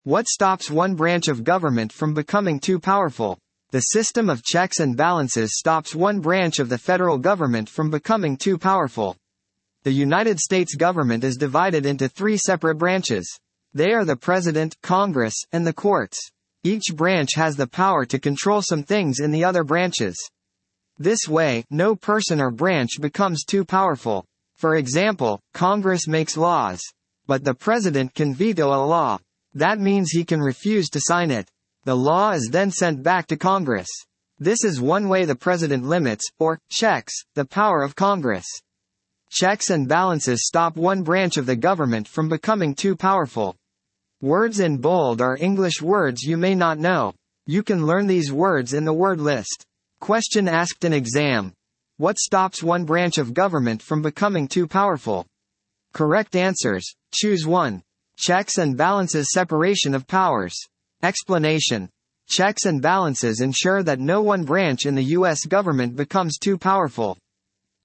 What stops one branch of government from becoming too powerful? The system of checks and balances stops one branch of the federal government from becoming too powerful. The United States government is divided into three separate branches. They are the President, Congress, and the courts. Each branch has the power to control some things in the other branches. This way, no person or branch becomes too powerful. For example, Congress makes laws. But the President can veto a law. That means he can refuse to sign it. The law is then sent back to Congress. This is one way the President limits, or checks, the power of Congress. Checks and balances stop one branch of the government from becoming too powerful. Words in bold are English words you may not know. You can learn these words in the word list. Question asked in exam. What stops one branch of government from becoming too powerful? Correct answers. Choose 1. Checks and balances, separation of powers. Explanation. Checks and balances ensure that no one branch in the U.S. government becomes too powerful.